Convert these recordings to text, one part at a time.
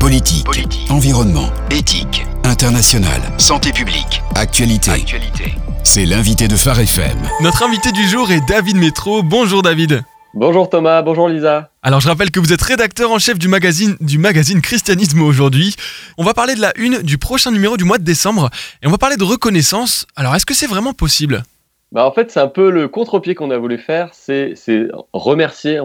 Politique, environnement, éthique, international, santé publique, actualité. C'est l'invité de Phare FM. Notre invité du jour est David Métro. Bonjour David. Bonjour Thomas, bonjour Lisa. Alors je rappelle que vous êtes rédacteur en chef du magazine Christianisme aujourd'hui. On va parler de la une du prochain numéro du mois de décembre et on va parler de reconnaissance. Alors est-ce que c'est vraiment possible ? En fait, c'est un peu le contre-pied qu'on a voulu faire, c'est remercier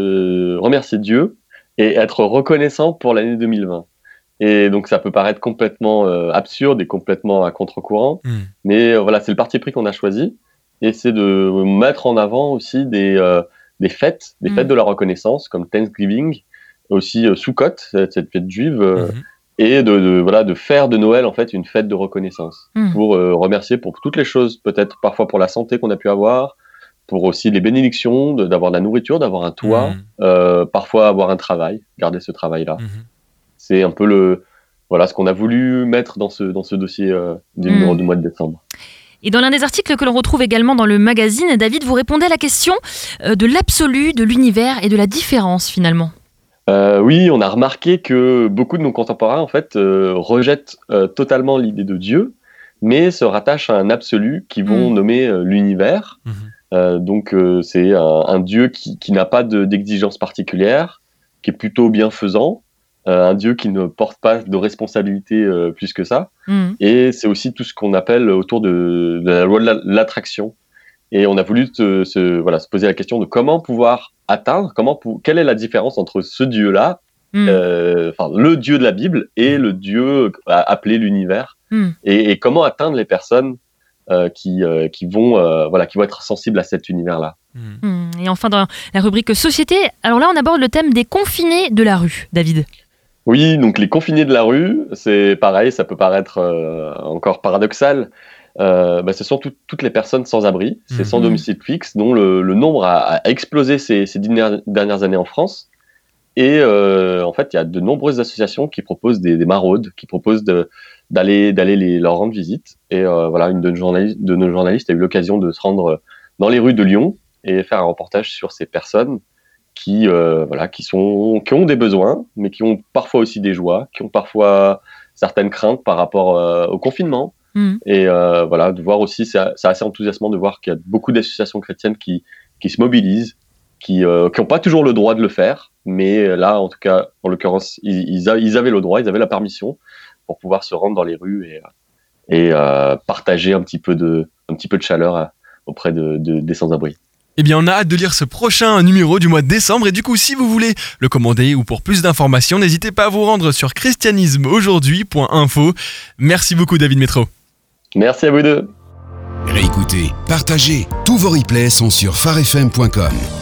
Dieu et être reconnaissant pour l'année 2020. Et donc ça peut paraître complètement absurde et complètement à contre-courant, mais voilà, c'est le parti pris qu'on a choisi et c'est de mettre en avant aussi des fêtes de la reconnaissance comme Thanksgiving, aussi Sukkot, cette fête juive. Et de faire de Noël en fait une fête de reconnaissance pour remercier pour toutes les choses, peut-être parfois pour la santé qu'on a pu avoir, pour aussi les bénédictions, d'avoir de la nourriture, d'avoir un toit, parfois avoir un travail, garder ce travail-là. C'est un peu ce qu'on a voulu mettre dans ce dossier du numéro du mois de décembre. Et dans l'un des articles que l'on retrouve également dans le magazine, David, vous répondez à la question de l'absolu, de l'univers et de la différence finalement. Oui, on a remarqué que beaucoup de nos contemporains en fait rejettent totalement l'idée de Dieu, mais se rattachent à un absolu qu'ils vont nommer l'univers. Donc c'est un Dieu qui n'a pas d'exigence particulière, qui est plutôt bienfaisant, un Dieu qui ne porte pas de responsabilité plus que ça. Et c'est aussi tout ce qu'on appelle autour de la loi de l'attraction. Et on a voulu se poser la question de comment pouvoir atteindre, quelle est la différence entre ce Dieu-là, le Dieu de la Bible, et le Dieu appelé l'univers, et comment atteindre les personnes qui vont être sensibles à cet univers-là. Et enfin, dans la rubrique Société, alors là, on aborde le thème des confinés de la rue, David. Oui, donc les confinés de la rue, c'est pareil, ça peut paraître encore paradoxal. Ce sont toutes les personnes sans abri, c'est sans domicile fixe, dont le nombre a explosé ces dernières années en France. Et en fait, il y a de nombreuses associations qui proposent des maraudes, qui proposent d'aller leur rendre visite. Et une de nos journalistes a eu l'occasion de se rendre dans les rues de Lyon et faire un reportage sur ces personnes qui ont des besoins, mais qui ont parfois aussi des joies, qui ont parfois certaines craintes par rapport au confinement. Et de voir aussi, c'est assez enthousiasmant de voir qu'il y a beaucoup d'associations chrétiennes qui se mobilisent, qui n'ont pas toujours le droit de le faire, mais là, en tout cas, en l'occurrence, ils avaient le droit, ils avaient la permission pour pouvoir se rendre dans les rues et partager un petit peu de chaleur auprès des sans-abri. Eh bien, on a hâte de lire ce prochain numéro du mois de décembre. Et du coup, si vous voulez le commander ou pour plus d'informations, n'hésitez pas à vous rendre sur christianismeaujourd'hui.info. Merci beaucoup, David Métro. Merci à vous deux. Réécoutez, partagez. Tous vos replays sont sur pharefm.com.